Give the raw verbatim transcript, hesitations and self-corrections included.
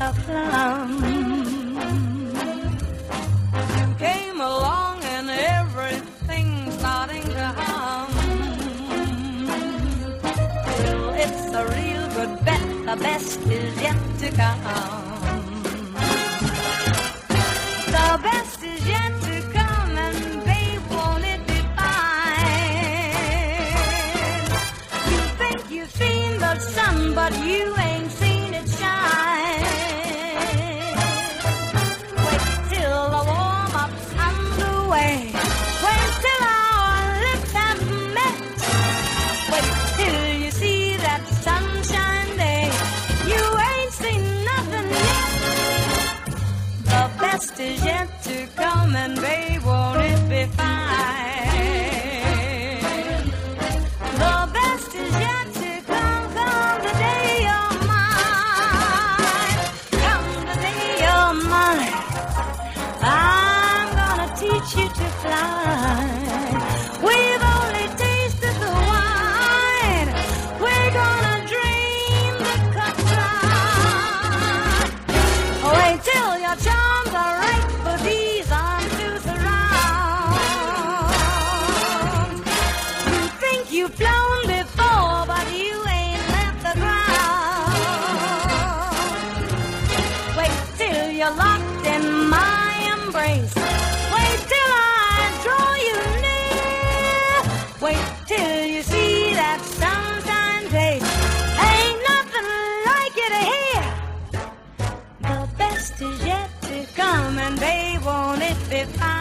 a plum. You came along and everything's starting to hum. Well, it's a real good bet, the best is yet to come. The best is yet to come, and babe, won't it be fine? You think you've seen the sun, but you ain't seen it shine. Wait till the warm-up's underway. Wait till our lips have met. Wait till you see that sunshine day. You ain't seen nothing yet. The best is yet to come, and babe, won't it be fine? The best is yet to come, come the day you're mine. Come the day you're mine. I'm gonna teach you to fly. We've only tasted the wine. We're gonna dream the cup dry. Wait till your charms are right for these arms to surround. You think you've flown before, but you ain't left the ground. Wait till you're locked in my embrace. Wait till I draw you near. Wait till you see that sunshine face. Ain't nothing like it here. The best is yet to come, and babe, won't it be fine?